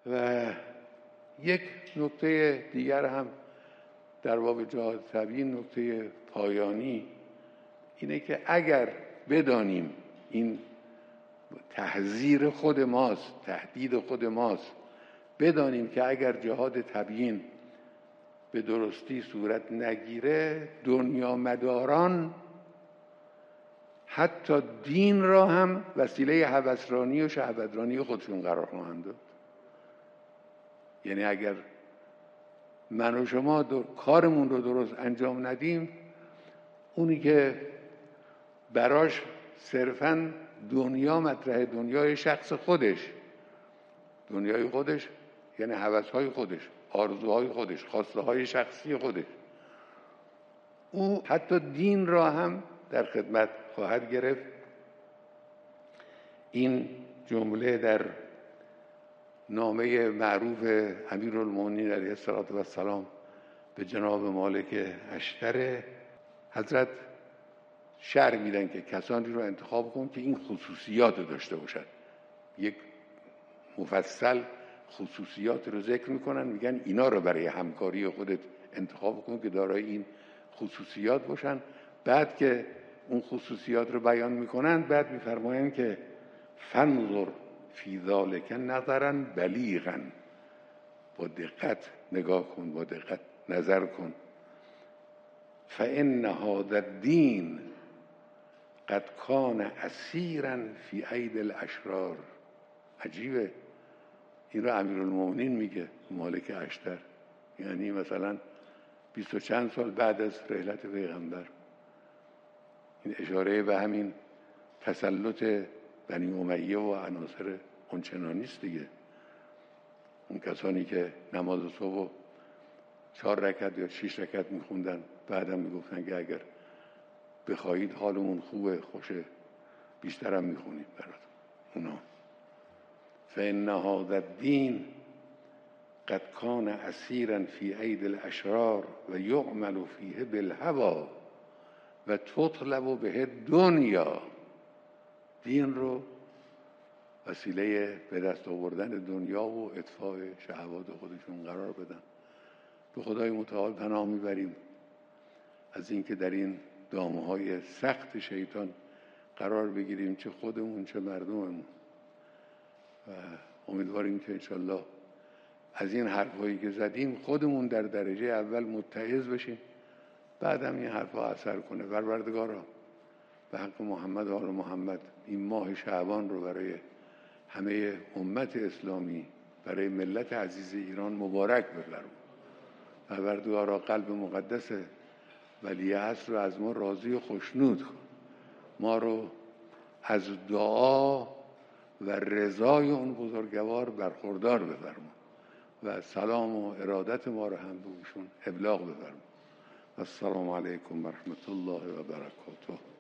و یک نکته دیگر هم در باب جهاد طبیعی، نکته پایانی اینه که اگر بدانیم این تحذیر خود ماست، تهدید خود ماست، بدانیم که اگر جهاد تبیین به درستی صورت نگیره، دنیا مداران حتی دین را هم وسیله هوسرانی و شهوترانی خودشون قرار خواهند داد. یعنی اگر من و شما کارمون رو درست انجام ندیم، اونی که براش صرفاً دنیا مطرح، دنیای شخص خودش، دنیای خودش یعنی هوس‌های خودش، آرزوهای خودش، خواسته‌های شخصی خودش، او حتی دین را هم در خدمت خواهد گرفت. این جمله در نامه معروف امیرالمومنین علیه السلام به جناب مالک اشتر، حضرت شرح میدن که کسانی رو انتخاب کن که این خصوصیات داشته باشد. یک مفصل خصوصیات رو ذکر میکنن، میگن اینا رو برای همکاری خودت انتخاب کن که دارای این خصوصیات باشن. بعد که اون خصوصیات رو بیان میکنن، بعد میفرمایند که فنظر فی ذلک نظرا بلیغا، با دقت نگاه کن، با دقت نظر کن. فان هذا الدین قد کان اسیرا فی اید الاشرار. عجیبه، این رو امیرالمومنین میگه، مالک اشتر، یعنی مثلا 20 و چند سال بعد از رحلت پیغمبر. این اشاره به همین تسلط بنی امیه و عناصر اونچنانی است دیگه. اون کسانی که نماز صبح 4 رکعت یا 6 رکعت میخوندن، بعدم میگفتن که اگر بخواهید حالمون خوبه، خوشه، بیشترم میخونید برات اونا. فإن هذا الدین قد کان اسیرا فی اید الاشرار و یعمل فیه بالهوی و تطلب به دنیا. دین رو وسیله به دست آوردن دنیا و اطفاء شهوات خودشون قرار بدن. به خدای متعال پناه میبریم از اینکه در این دامهای سخت شیطان قرار بگیریم، چه خودمون چه مردممون. و امیدواریم که انشالله از این حرفایی که زدیم خودمون در درجه اول متعظ بشیم، بعد هم این حرفا اثر کنه. پروردگارا به حق محمد و آل محمد این ماه شعبان رو برای همه امت اسلامی، برای ملت عزیز ایران مبارک بفرما. پروردگارا قلب مقدس ولیعصر رو از ما راضی و خوشنود کن. ما رو از دعا و رضای اون بزرگوار برخوردار بفرما و سلام و ارادت ما رو هم به ایشون ابلاغ بفرما. السلام علیکم و رحمت الله و برکاته.